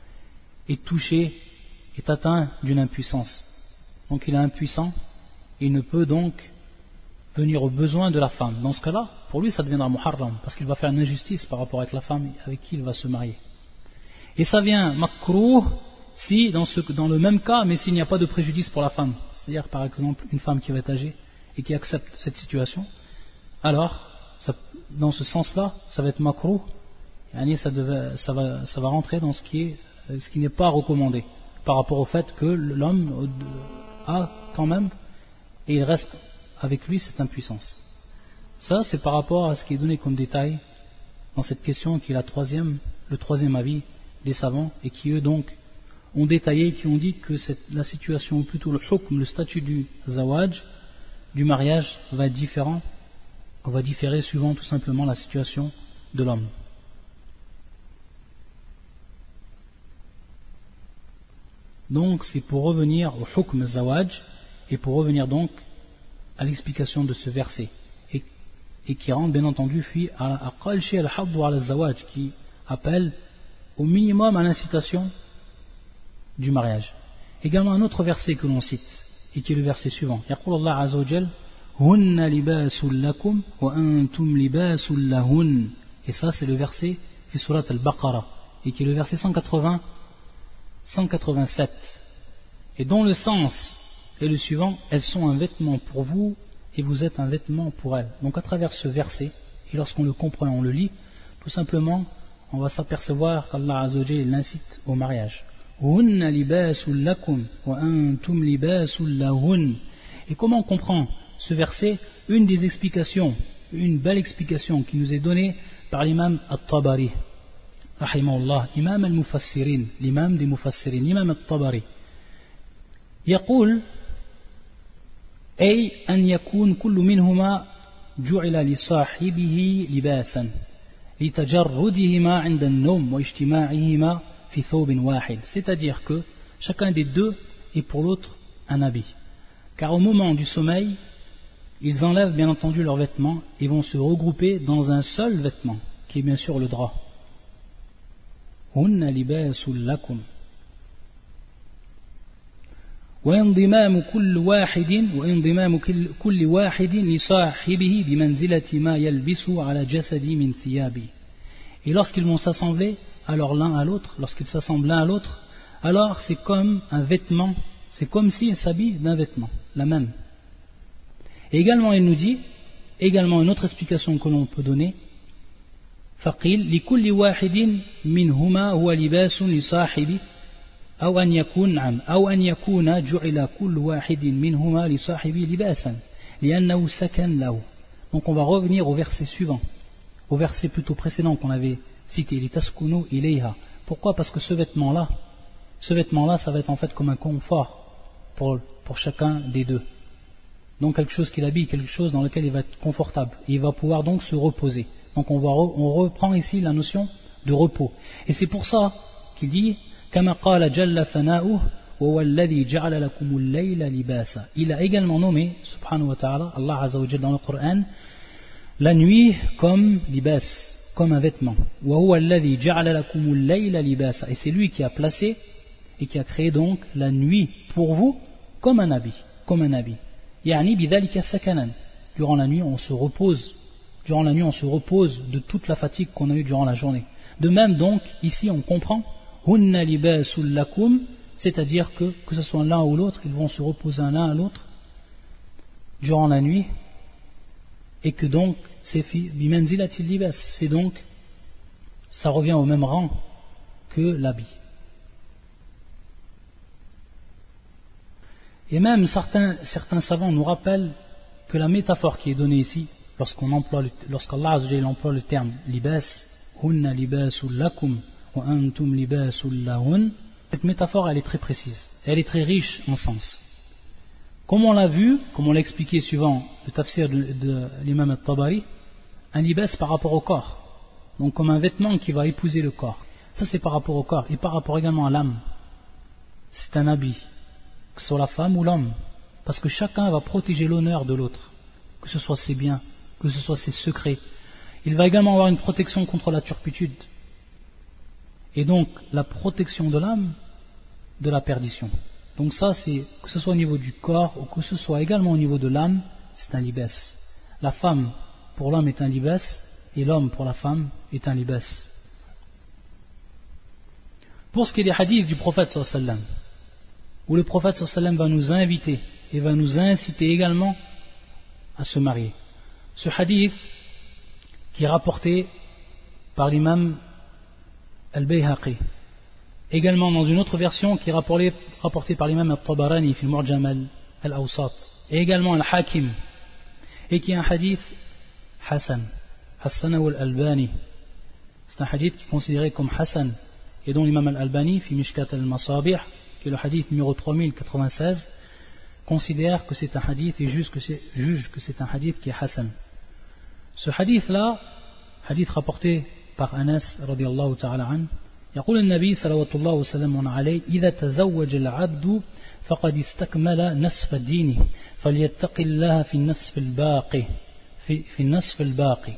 est touché, est atteint d'une impuissance. Donc il est impuissant, et il ne peut donc venir aux besoins de la femme. Dans ce cas-là, pour lui, ça deviendra muharram, parce qu'il va faire une injustice par rapport avec la femme avec qui il va se marier. Et ça vient makruh si, dans le même cas, mais s'il n'y a pas de préjudice pour la femme. C'est-à-dire, par exemple, une femme qui va être âgée et qui accepte cette situation, alors, dans ce sens-là, ça va être makruh, ça va rentrer dans ce qui n'est pas recommandé, par rapport au fait que l'homme a quand même, et il reste avec lui cette impuissance. Ça, c'est par rapport à ce qui est donné comme détail dans cette question qui est le troisième avis des savants, et qui eux donc ont détaillé, qui ont dit que la situation, ou plutôt le hukm, le statut du zawaj, du mariage, va être différent, va différer suivant tout simplement la situation de l'homme. Donc c'est pour revenir au hukm zawaj, et pour revenir donc à l'explication de ce verset, et qui rentre bien entendu à aqal shay al-hadd ala zawaj, qui appelle au minimum à l'incitation du mariage. Également un autre verset que l'on cite, et qui est le verset suivant. Yaqul Allah azza wa jal, hunna libasul lakum wa antum libasul lahun. Et ça c'est le verset fi surat al-Baqarah, et qui est le verset 187, et dont le sens est le suivant: elles sont un vêtement pour vous et vous êtes un vêtement pour elles. Donc à travers ce verset, et lorsqu'on le comprend, on le lit, tout simplement on va s'apercevoir qu'Allah azza wa jalla l'incite au mariage. Hunna libasul lakum wa antum libasul lahun. Et comment on comprend ce verset? Une des explications, une belle explication qui nous est donnée par l'imam At-Tabari rahimahullah, imam al-Mufassirin, l'imam des Mufassirin, l'imam At-Tabari, يقول أي أن يكون كل منهما جعل لصاحبه لباسا لتجردهما عند النوم واجتماعهما في ثوب واحد. C'est-à-dire que chacun des deux est pour l'autre un habit, car au moment du sommeil ils enlèvent bien entendu leurs vêtements et vont se regrouper dans un seul vêtement qui est bien sûr le drap. Hunna libasul lakum. وانضمام كل واحد لصاحبه بمنزلة ما يلبسه على جسدي من ثيابه. Et lorsqu'ils vont s'assembler alors l'un à l'autre, lorsqu'ils s'assemblent l'un à l'autre, alors c'est comme un vêtement, c'est comme s'ils s'habillent d'un vêtement, la même. Et également il nous dit, également une autre explication que l'on peut donner, فقيل لكل واحد منهما هو لباس لصاحبه أو أن يكون جعل كل واحد منهما لصاحبه لباسا لأنه سكن له. Donc on va revenir au verset suivant, au verset plutôt précédent qu'on avait cité, litaskunu ilayha. Pourquoi? Parce que ce vêtement-là, ça va être en fait comme un confort pour chacun des deux. donc quelque chose qu'il habille, quelque chose dans lequel il va être confortable, et il va pouvoir donc se reposer. Donc on reprend ici la notion de repos. Et c'est pour ça qu'il dit كما قال جل ثناؤه وهو الذي جعل لكم الليل لباسا. Il a également nommé, subhanahu wa ta'ala, Allah Azza wa Jalla dans le Coran, la nuit comme libas, comme un vêtement. وهو الذي جعل لكم الليل لباسا. Et c'est lui qui a placé et qui a créé donc la nuit pour vous comme un habit, comme un habit. يعني بذلك سكنا. Durant la nuit on se repose. Durant la nuit on se repose de toute la fatigue qu'on a eue durant la journée. De même donc ici on comprend hunna libasul lakum, c'est-à-dire que ce soit l'un ou l'autre, ils vont se reposer l'un à l'autre durant la nuit, et que donc c'est bimanzilatil libas, c'est donc ça revient au même rang que l'habit. Et même certains savants nous rappellent que la métaphore qui est donnée ici, lorsqu'Allah Azza wa Jalla emploie le terme libas, hunna libasul lakum wa antum libasul lahun, cette métaphore elle est très précise, elle est très riche en sens. Comme on l'a vu, comme on l'a expliqué suivant le tafsir de l'imam al-Tabari, un libas par rapport au corps, donc comme un vêtement qui va épouser le corps. Ça c'est par rapport au corps, et par rapport également à l'âme. C'est un habit, que ce soit la femme ou l'homme, parce que chacun va protéger l'honneur de l'autre, que ce soit ses biens, que ce soit ses secrets. Il va également avoir une protection contre la turpitude, et donc la protection de l'âme de la perdition. Donc ça, c'est que ce soit au niveau du corps ou que ce soit également au niveau de l'âme, c'est un libas. La femme pour l'homme est un libas et l'homme pour la femme est un libas. Pour ce qui est des hadiths du prophète sallallahu alayhi wa sallam, où le prophète sallallahu alayhi wa sallam va nous inviter et va nous inciter également à se marier. Ce hadith qui est rapporté par l'imam al-Bayhaqi, également dans une autre version qui est rapportée par l'imam al-Tabarani fi al-Mu'jam al-Awsat, et également al-Hakim, et qui est un hadith Hassan al-Albani. C'est un hadith qui est considéré comme Hassan, et dont l'imam al-Albani fi Mishkat al-Masabih, qui est le hadith numéro 3096, considère que c'est un hadith et juge que c'est un hadith qui est Hassan. Ce hadith-là, hadith rapporté par Anas radiyallahu ta'ala an, يقول النبي صلى الله وسلم عليه إذا تزوج العبد فقد استكمل نصف دينه فليتق الله في النصف الباقي في النصف الباقي.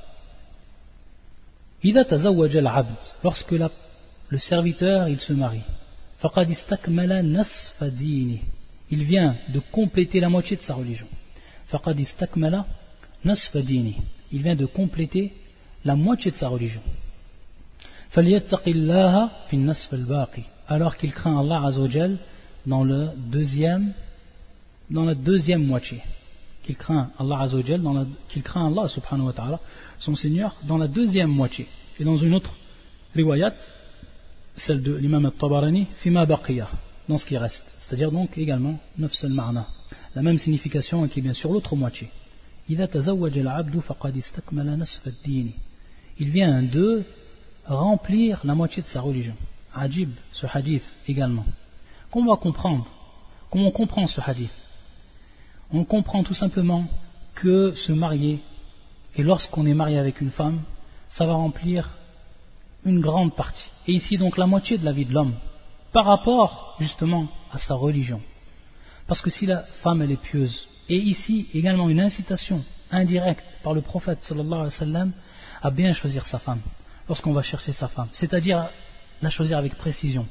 إذا تزوج العبد, lorsque le serviteur il se marie, فقد استكمل نصف دينه, il vient de compléter la moitié de sa religion. فقد استكمل نصف دينه, il vient de compléter la moitié de sa religion. فَلْيَتَّقِ اللَّهَ فِي النَّصْفِ الْبَاقِ, alors qu'il craint Allah Azza wa Jal dans la deuxième moitié, qu'il craint Allah Azza wa Jal qu'il craint Allah subhanahu wa ta'ala, son Seigneur, dans la deuxième moitié. Et dans une autre riwayat, celle de l'imam al-Tabarani, fima baqiya, dans ce qui reste, c'est-à-dire donc également nafs al-ma'na, la même signification qui est bien sûr l'autre moitié. إِذَا تَزَوَّجَ الْعَبْدُ فَقَدْ اسْتَكْمَلَ نَصْفَ الدِّينِ, il vient de remplir la moitié de sa religion. Ajib, ce hadith également. Comment on comprend ce hadith? On comprend tout simplement que se marier, et lorsqu'on est marié avec une femme, ça va remplir une grande partie. Et ici donc la moitié de la vie de l'homme, par rapport justement à sa religion. Parce que si la femme elle est pieuse, et ici également une incitation indirecte par le prophète sallallahu alayhi wa sallam à bien choisir sa femme, lorsqu'on va chercher sa femme, c'est-à-dire la choisir avec précision.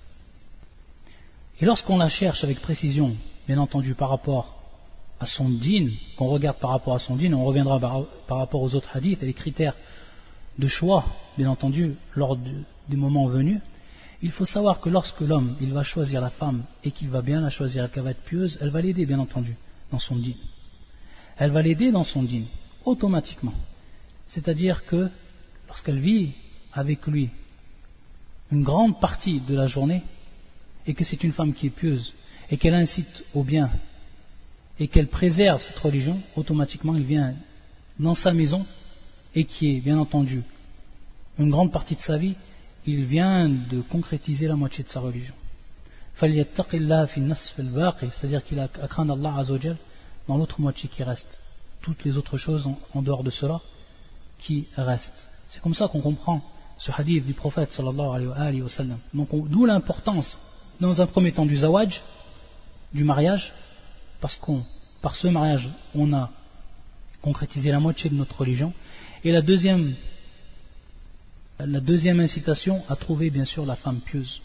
Et lorsqu'on la cherche avec précision, bien entendu par rapport à son dîn, qu'on regarde par rapport à son dîn, on reviendra par rapport aux autres hadiths et les critères de choix, bien entendu, lors du moment venu, il faut savoir que lorsque l'homme il va choisir la femme et qu'il va bien la choisir et qu'elle va être pieuse, elle va l'aider bien entendu dans son dîn. Elle va l'aider dans son dîn, automatiquement. C'est-à-dire que lorsqu'elle vit avec lui une grande partie de la journée, et que c'est une femme qui est pieuse, et qu'elle incite au bien, et qu'elle préserve cette religion, automatiquement il vient dans sa maison, et qui est bien entendu une grande partie de sa vie, il vient de concrétiser la moitié de sa religion. C'est-à-dire qu'il a à craindre Allah Azza wa Jal dans l'autre moitié qui reste. Toutes les autres choses en dehors de cela qui restent. C'est comme ça qu'on comprend ce hadith du prophète sallallahu alayhi wa sallam. Donc d'où l'importance dans un premier temps du zawaj, du mariage, parce par ce mariage on a concrétisé la moitié de notre religion. Et la deuxième incitation à trouver bien sûr la femme pieuse.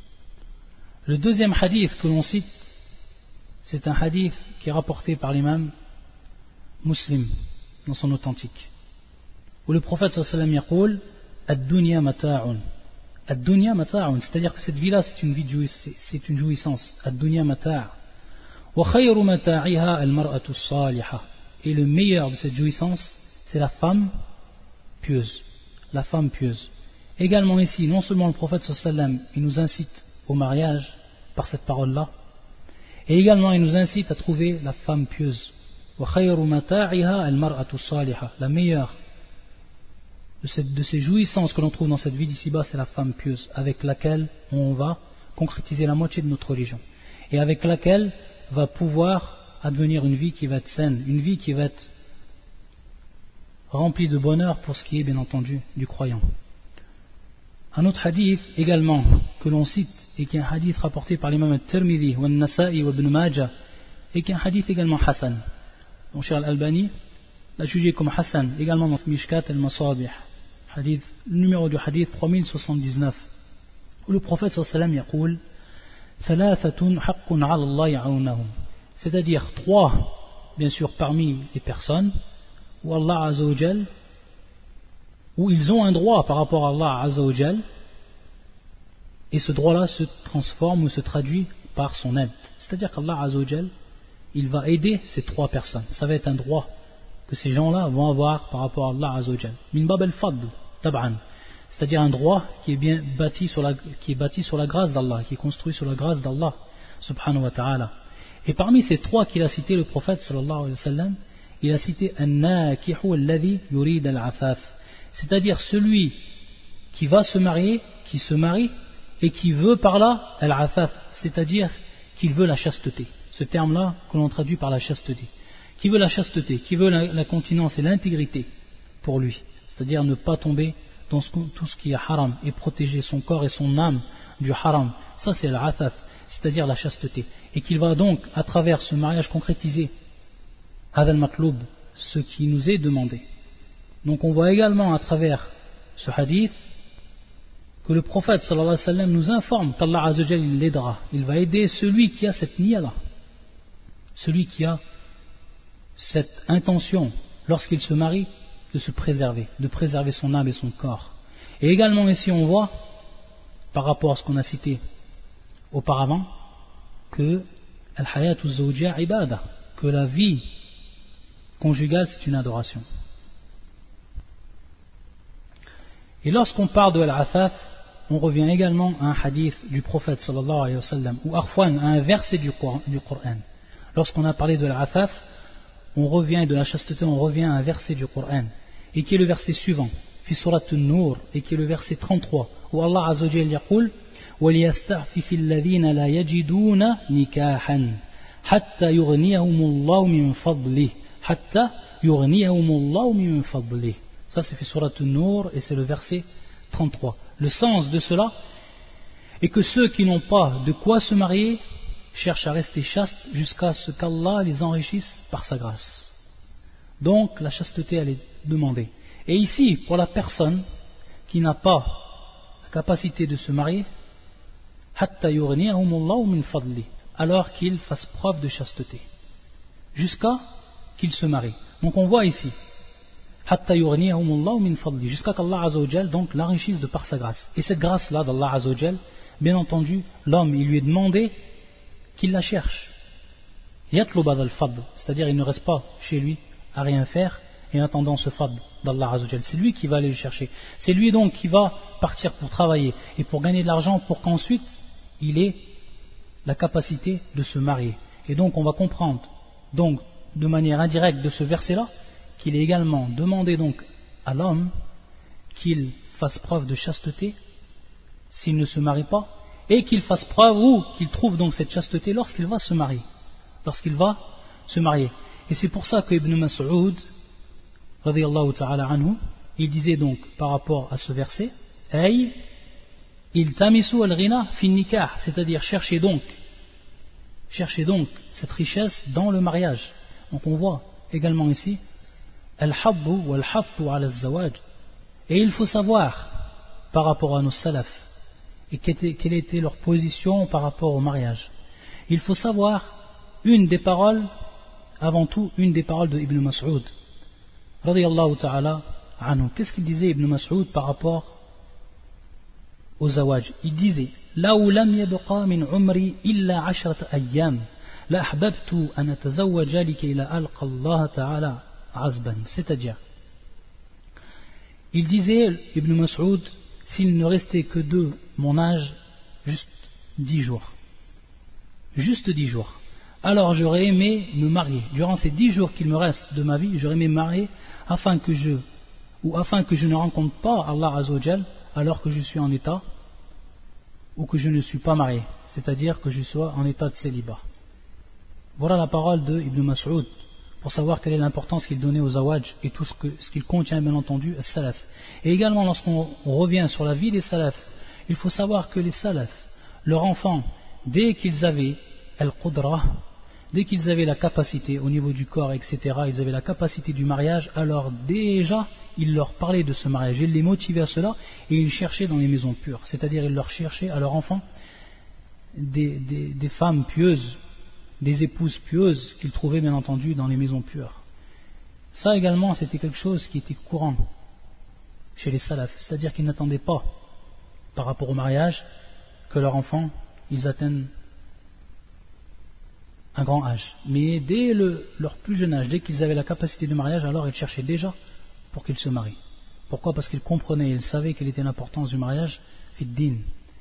Le deuxième hadith que l'on cite, c'est un hadith qui est rapporté par l'imam Muslim dans son authentique, où le prophète sallallahu alayhi wa sallam yaqul ad-dunya mata'un. Ad-dunya mata'un, c'est-à-dire que cette vie-là c'est une jouissance. Ad-dunya mata'. Wa khayru mata'iha al-mar'atu as-salihah. Et le meilleur de cette jouissance, c'est la femme pieuse. La femme pieuse. Également ici, non seulement le prophète sallallahu alayhi wa sallam, il nous incite au mariage par cette parole-là, et également il nous incite à trouver la femme pieuse. Wa khayru mata'iha al-mar'atu as-salihah. La meilleure de ces jouissances que l'on trouve dans cette vie d'ici-bas, c'est la femme pieuse, avec laquelle on va concrétiser la moitié de notre religion, et avec laquelle va pouvoir advenir une vie qui va être saine, une vie qui va être remplie de bonheur pour ce qui est bien entendu du croyant. Un autre hadith également que l'on cite, et qui est un hadith rapporté par l'imam al-Tirmidhi, ou al-Nasa'i, ou Ibn Majah, et qui est un hadith également Hassan. Mon cher Al-Albani l'a jugé comme Hassan, également dans Mishkat al-Masabih, hadith, le numéro du hadith 3079, où le prophète sallallahu alayhi wa sallam yaqul thalathatun haqqun ala Allah ya'unahum, c'est-à-dire trois, bien sûr, parmi les personnes où Allah Azza wa Jal, où ils ont un droit par rapport à Allah Azza wa Jal, et ce droit-là se transforme ou se traduit par son aide. C'est-à-dire qu'Allah Azza wa Jal, il va aider ces trois personnes. Ça va être un droit que ces gens-là vont avoir par rapport à Allah Azza wa Jal. Min bab al-fadl, tab'an. C'est-à-dire un droit qui est bien bâti sur la grâce d'Allah, qui est construit sur la grâce d'Allah subhanahu wa ta'ala. Et parmi ces trois qu'il a cités, le prophète sallallahu alayhi wa sallam, il a cité an-nakihu alladhi yurid al-afaf, c'est-à-dire celui qui va se marier, qui se marie et qui veut par là al-afaf, c'est-à-dire qu'il veut la chasteté. Ce terme-là que l'on traduit par la chasteté. Qui veut la chasteté, qui veut la continence et l'intégrité pour lui, c'est-à-dire ne pas tomber dans tout ce qui est haram et protéger son corps et son âme du haram. Ça c'est al-afaf, c'est-à-dire la chasteté. Et qu'il va donc, à travers ce mariage concrétisé, hadal matloub, ce qui nous est demandé. Donc on voit également à travers ce hadith que le prophète sallallahu alayhi wa sallam nous informe qu'Allah Azza wa Jalla l'aidera. Il va aider celui qui a cette niya-là, celui qui a cette intention lorsqu'il se marie de se préserver, de préserver son âme et son corps. Et également ici on voit, par rapport à ce qu'on a cité auparavant, que al-hayatu zawjiyya ibada, que la vie conjugale c'est une adoration. Et lorsqu'on parle de al-afaf, on revient également à un hadith du prophète sallallahu alayhi wa sallam, ou arfwan, à un verset du Coran. Lorsqu'on a parlé de al-afaf, on revient de la chasteté, on revient à un verset du Coran, et qui est le verset suivant, fi surat an-Nur, et qui est le verset 33, où Allah Azza wa Jalla yaqul وَلْيَسْتَعْفِفِ الَّذِينَ لَا يَجِدُونَ نِكَاحًا حَتَّى يُغْنِيَهُمُ اللَّهُ مِنْ فَضْلِهِ حَتَّى يُغْنِيَهُمُ اللَّهُ مِنْ فَضْلِهِ. Ça c'est fi surat an-Nur et c'est le verset 33. Le sens de cela est que ceux qui n'ont pas de quoi se marier cherchent à rester chastes jusqu'à ce qu'Allah les enrichisse par sa grâce. Donc la chasteté elle est demandée. Et ici, pour la personne qui n'a pas la capacité de se marier, alors qu'il fasse preuve de chasteté, jusqu'à qu'il se marie. Donc on voit ici, jusqu'à qu'Allah Azza wa Jal donc l'enrichisse de par sa grâce. Et cette grâce-là d'Allah Azza wa Jal, bien entendu, l'homme, il lui est demandé qu'il la cherche. C'est-à-dire il ne reste pas chez lui à rien faire et en attendant ce fadl d'Allah Azza wa Jal. C'est lui qui va aller le chercher. C'est lui donc qui va partir pour travailler et pour gagner de l'argent pour qu'ensuite il ait la capacité de se marier. Et donc on va comprendre donc de manière indirecte de ce verset-là qu'il est également demandé donc à l'homme qu'il fasse preuve de chasteté s'il ne se marie pas, et qu'il fasse preuve ou qu'il trouve donc cette chasteté lorsqu'il va se marier. Lorsqu'il va se marier. Et c'est pour ça que Ibn Mas'ud, radiyallahu ta'ala anhu, il disait donc par rapport à ce verset, Ay, iltamisu al-ghina fi nikah, c'est-à-dire cherchez donc cette richesse dans le mariage. Donc on voit également ici, al-haddu wal-hattu ala al-zawaj. Et il faut savoir par rapport à nos salafs, et quelle était leur position par rapport au mariage. Il faut savoir avant tout une des paroles de Ibn Mas'ud, radiyallahu ta'ala anhu. Qu'est-ce qu'il disait Ibn Mas'ud par rapport au zawaj? Il disait, لو لم يبقى من عمري إلا 10 أيام لأحببت أن أتزوج لكي لا ألقى الله تعالى عزبا. C'est-à-dire, il disait, Ibn Mas'ud, s'il ne restait que de mon âge juste 10 jours, alors j'aurais aimé me marier. Durant ces 10 jours qu'il me reste de ma vie, j'aurais aimé me marier afin que je ne rencontre pas Allah Azza wa Jal alors que je suis en état ou que je ne suis pas marié, c'est-à-dire que je sois en état de célibat. Voilà la parole de Ibn Mas'ud pour savoir quelle est l'importance qu'il donnait aux zawaj et tout ce qu'il contient bien entendu à salaf. Et également lorsqu'on revient sur la vie des salaf, il faut savoir que les salaf, leurs enfants, dès qu'ils avaient al-qudra, dès qu'ils avaient la capacité au niveau du corps, etc., ils avaient la capacité du mariage, alors déjà il leur parlait de ce mariage, il les motivait à cela et ils cherchaient dans les maisons pures, c'est-à-dire ils leur cherchaient à leurs enfants des femmes pieuses, des épouses pieuses qu'ils trouvaient bien entendu dans les maisons pures. Ça également c'était quelque chose qui était courant chez les salafs, c'est-à-dire qu'ils n'attendaient pas par rapport au mariage que leurs enfants ils atteignent un grand âge, mais dès leur plus jeune âge, dès qu'ils avaient la capacité de mariage, alors ils cherchaient déjà pour qu'ils se marient. Pourquoi? Parce qu'ils comprenaient, ils savaient quelle était l'importance du mariage fi din.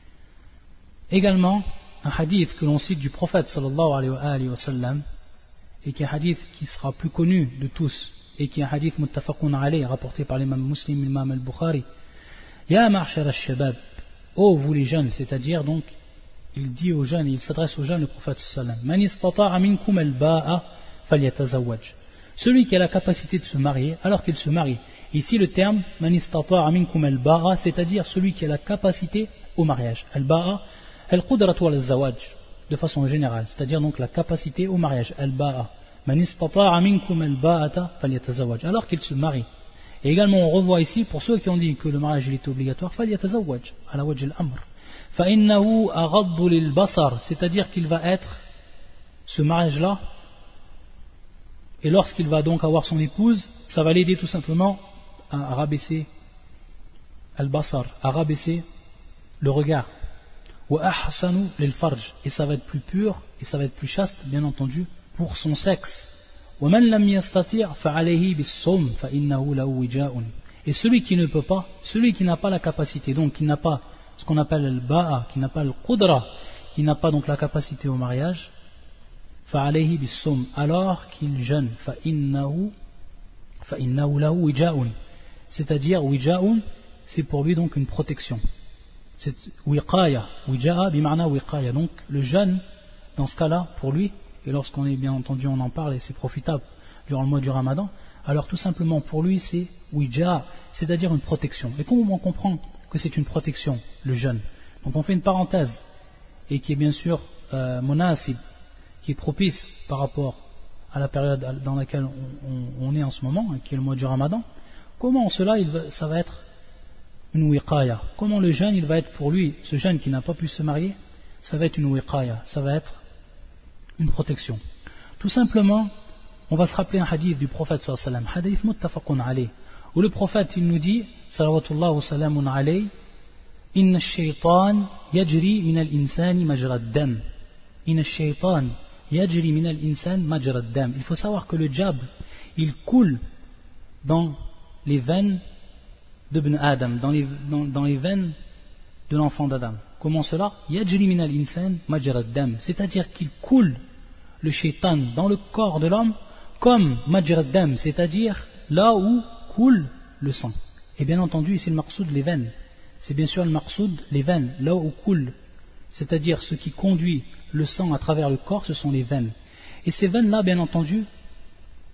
Également un hadith que l'on cite du prophète sallallahu alayhi wa sallam, et qui est un hadith qui sera plus connu de tous et qui est un hadith muttafaqun alayh rapporté par l'imam Muslim, l'imam al-Bukhari. Ya ma'shar al-shabab, ô vous les jeunes, c'est-à-dire donc il dit aux jeunes, il s'adresse aux jeunes, le prophète sallam, Man istata'a minkum al-ba'a falyatazawwaj. Celui qui a la capacité de se marier, alors qu'il se marie. Ici le terme Man istata'a minkum al-ba'a, c'est-à-dire celui qui a la capacité au mariage. Al-ba'a, al-qudratu al-zawaj, de façon générale, c'est-à-dire donc la capacité au mariage. Al-ba'a, Man istata'a minkum al-ba'ata falyatazawwaj, alors qu'il se marie. Et également on revoit ici, pour ceux qui ont dit que le mariage il était obligatoire, falyatazawwaj, ala wajh al-amr. فَإِنَّهُ أَغَضُّ لِلْبَصَرِ, c'est-à-dire qu'il va être, ce mariage-là, et lorsqu'il va donc avoir son épouse, ça va l'aider tout simplement à rabaisser al-basar, à rabaisser le regard. وَأَحْسَنُ لِلْفَرْجِ, et ça va être plus pur, et ça va être plus chaste, bien entendu, pour son sexe. وَمَنْ لَمْ يَسْتَطِعْ فَعَلَيْهِ بِالصَّوْمِ فَإِنَّهُ لَهُ وِجَاءٌ. Et celui qui ne peut pas, celui qui n'a pas la capacité, donc qui n'a pas ce qu'on appelle al-ba'a, qui n'a pas le qudra, qui n'a pas donc la capacité au mariage, fa'alayhi bis-sawm, alors qu'il jeûne, fa'innahu lahu wija'un, c'est-à-dire wija'un, c'est pour lui donc une protection, c'est wiqaya, wija'a bima'na wiqaya, donc le jeûne dans ce cas-là pour lui, et lorsqu'on est bien entendu on en parle et c'est profitable durant le mois du Ramadan, alors tout simplement pour lui c'est wija'a, c'est-à-dire une protection. Et comment on comprend que c'est une protection, le jeûne? Donc on fait une parenthèse, et qui est bien sûr munasib, qui est propice par rapport à la période dans laquelle on est en ce moment, qui est le mois du Ramadan. Comment cela, ça va être une wiqaya? Comment le jeûne, il va être pour lui, ce jeune qui n'a pas pu se marier, ça va être une wiqaya, ça va être une protection. Tout simplement, on va se rappeler un hadith du prophète sallallahu alayhi wa sallam, hadith muttafaqun alayh, où le prophète il nous dit salawatullah wa salamun alayh, inna ash-shaytan yajri min al-insani majra ad-dam, inna ash-shaytan yajri min al-insan majra ad-dam. Il faut savoir que le diable il coule dans les veines d'Ibn Adam, dans les veines de l'enfant d'Adam. Comment cela? Yajri min al-insan majra ad-dam, c'est-à-dire qu'il coule le shaytan dans le corps de l'homme comme majra ad-dam, c'est-à-dire là où coule le sang. Et bien entendu ici le maqsoud les veines, c'est bien sûr le maqsoud les veines, là où coule, c'est-à-dire ce qui conduit le sang à travers le corps, ce sont les veines. Et ces veines là bien entendu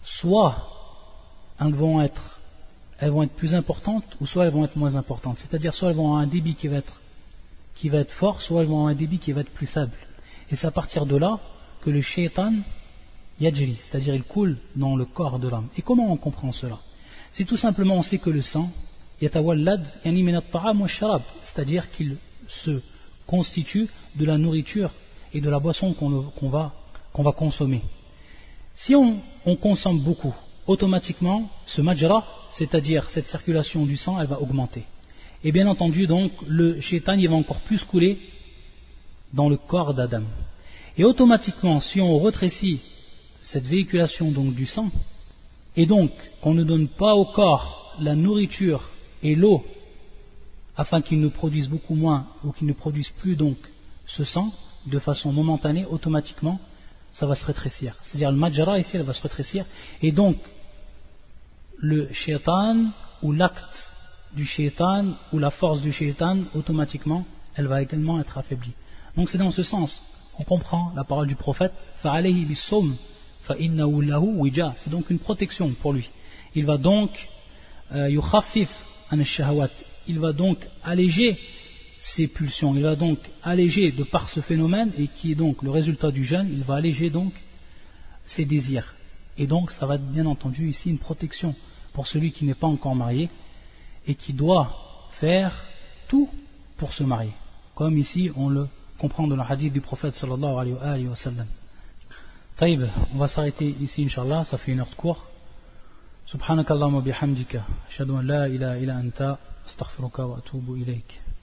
soit elles vont être plus importantes, ou soit elles vont être moins importantes. C'est-à-dire soit elles vont avoir un débit qui va être fort, soit elles vont avoir un débit qui va être plus faible. Et c'est à partir de là que le shaitan yajri, c'est-à-dire il coule dans le corps de l'homme. Et comment on comprend cela? C'est tout simplement, on sait que le sang, yatawallad yani min at-ta'am wa sharab, c'est-à-dire qu'il se constitue de la nourriture et de la boisson qu'on va consommer. Si on consomme beaucoup, automatiquement, ce majra, c'est-à-dire cette circulation du sang, elle va augmenter. Et bien entendu, donc, le shaitan, il va encore plus couler dans le corps d'Adam. Et automatiquement, si on rétrécit cette véhiculation donc du sang, et donc qu'on ne donne pas au corps la nourriture et l'eau, afin qu'il ne produise beaucoup moins, ou qu'il ne produise plus donc ce sang, de façon momentanée, automatiquement, ça va se rétrécir. C'est-à-dire le majra ici, elle va se rétrécir, et donc le shaitan, ou l'acte du shaitan, ou la force du shaitan, automatiquement, elle va également être affaiblie. Donc c'est dans ce sens, on comprend la parole du prophète, فَعَلَيْهِ بِالصَّوْمِ فَإِنَّهُ لَهُ وِجَاء. C'est donc une protection pour lui. Il va donc يُخَفِّفْ عَنِ الشَّهَوَاتِ. Il va donc alléger ses pulsions, il va donc alléger de par ce phénomène, et qui est donc le résultat du jeûne, il va alléger donc ses désirs. Et donc ça va être bien entendu ici une protection pour celui qui n'est pas encore marié et qui doit faire tout pour se marier, comme ici on le comprend dans le hadith du prophète sallallahu alayhi wa sallam. Taïb, on va s'arrêter ici inshallah, ça fait une heure de cours. Subhanakallahumma bihamdika ashhadu an la ilaha illa anta astaghfiruka wa atubu ilayk.